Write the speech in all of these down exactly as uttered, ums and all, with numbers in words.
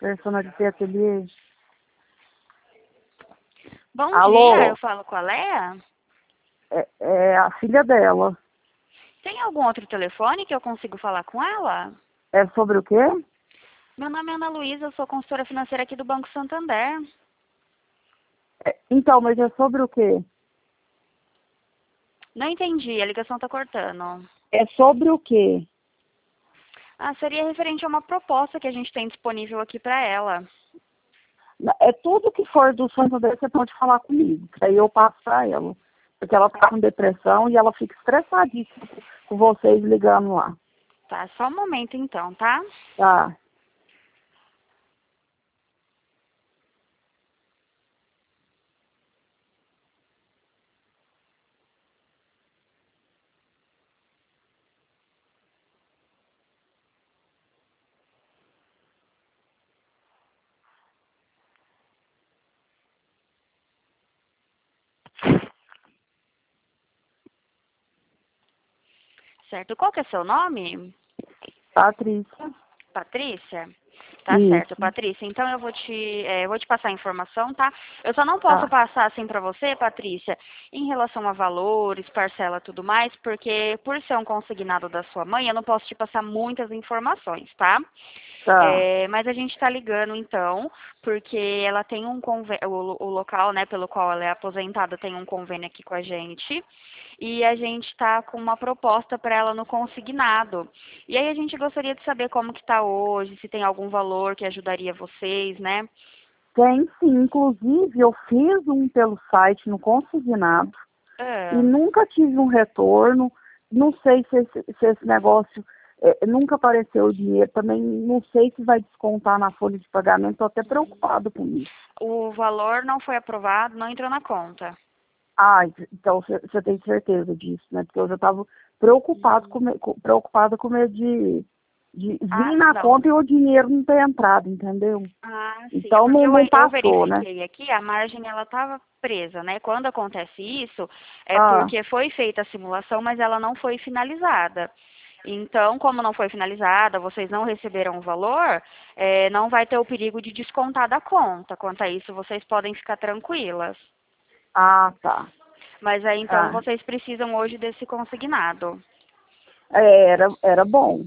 Personalité Atelier. Bom Alô? dia, eu falo com a Léa. É, é a filha dela. Tem algum outro telefone que eu consigo falar com ela? É sobre o quê? Meu nome é Ana Luísa, eu sou consultora financeira aqui do Banco Santander. É, então, mas é sobre o quê? Não entendi, a ligação tá cortando. É sobre o quê? Ah, seria referente a uma proposta que a gente tem disponível aqui para ela. É tudo que for do Santander, você pode falar comigo, que aí eu passo pra ela. Porque ela tá com depressão e ela fica estressadíssima com vocês ligando lá. Tá, só um momento então, tá? Tá. Certo. Qual que é seu nome? Patrícia. Patrícia? Tá certo, Isso. Patrícia. Então eu vou te, é, eu vou te passar a informação, tá? Eu só não posso Tá. passar assim para você, Patrícia, em relação a valores, parcela, tudo mais, porque por ser um consignado da sua mãe, eu não posso te passar muitas informações, tá? Tá. É, mas a gente está ligando então, porque ela tem um convênio, o, o local, né, pelo qual ela é aposentada tem um convênio aqui com a gente. E a gente está com uma proposta para ela no consignado. E aí a gente gostaria de saber como que está hoje, se tem algum valor que ajudaria vocês, né? Tem sim. Inclusive, eu fiz um pelo site no consignado e Ah, nunca tive um retorno. Não sei se esse, se esse negócio é, nunca apareceu o dinheiro. Também não sei se vai descontar na folha de pagamento. Estou até preocupado com isso. o valor não foi aprovado, não entrou na conta. Ah, então você tem certeza disso, né? Porque eu já estava preocupado com, me- com- preocupada com medo de, de Ah, vir na não. conta e o dinheiro não ter entrado, entendeu? Ah, sim, é Então porque não, eu, não eu passou, né? verifiquei aqui, a margem ela estava presa, né? Quando acontece isso, é Ah, porque foi feita a simulação, mas ela não foi finalizada. Então, como não foi finalizada, vocês não receberam o valor, é, não vai ter o perigo de descontar da conta. Quanto a isso, vocês podem ficar tranquilas. ah, tá. Mas aí, então, Ah, vocês precisam hoje desse consignado. é, era, era bom.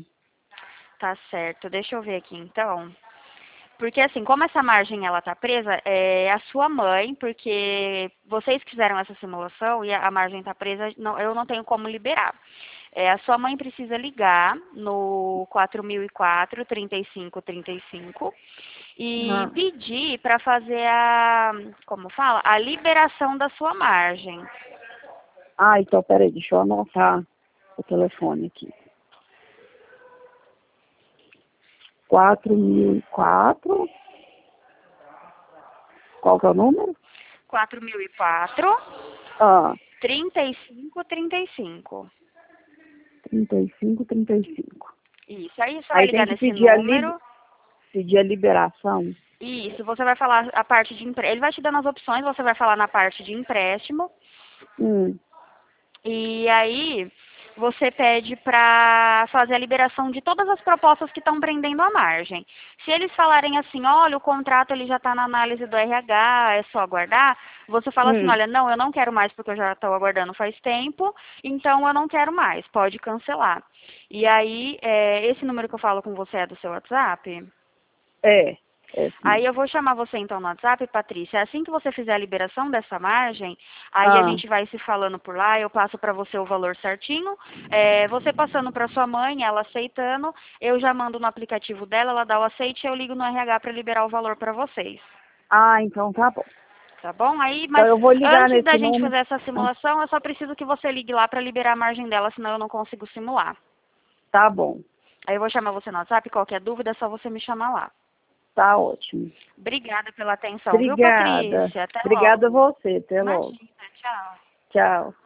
Tá certo. Deixa eu ver aqui, então. Porque assim, como essa margem ela tá presa, é a sua mãe, porque vocês fizeram essa simulação e a a margem tá presa, não, eu não tenho como liberar. É, a sua mãe precisa ligar no quatro mil e quatro, trinta e cinco, trinta e cinco e Ah, pedir para fazer a, como fala, a liberação da sua margem. ah, então peraí, deixa eu anotar o telefone aqui. Quatro mil e quatro. Qual que é o número? quatro mil e quatro, Ah, trinta e cinco, trinta e cinco. trinta e cinco, trinta e cinco. Isso, aí você vai Aí tem ligar que nesse pedir a, li, número. pedir a liberação. Isso, você vai falar a parte de empréstimo. Ele vai te dando as opções, você vai falar na parte de empréstimo. Hum. E aí você pede para fazer a liberação de todas as propostas que estão prendendo a margem. Se eles falarem assim, olha, o contrato ele já está na análise do R H, é só aguardar, você fala assim, Hum. olha, não, eu não quero mais porque eu já estou aguardando faz tempo, então eu não quero mais, pode cancelar. E aí, é, esse número que eu falo com você é do seu WhatsApp? É, é sim. Aí eu vou chamar você então no WhatsApp, Patrícia. Assim que você fizer a liberação dessa margem, aí a Ah, gente vai se falando por lá, eu passo para você o valor certinho. É, você passando para sua mãe, ela aceitando, eu já mando no aplicativo dela, ela dá o aceite e eu ligo no R H para liberar o valor para vocês. ah, então tá bom. Tá bom? Aí, Então mas eu vou ligar antes da nesse gente número. fazer essa Ah, simulação, eu só preciso que você ligue lá para liberar a margem dela, senão eu não consigo simular. tá bom. Aí eu vou chamar você no WhatsApp, qualquer dúvida é só você me chamar lá. Tá ótimo. Obrigada pela atenção, viu, Obrigada. Patrícia? Até Obrigada a logo. você. Até logo. Imagina, tchau. Tchau.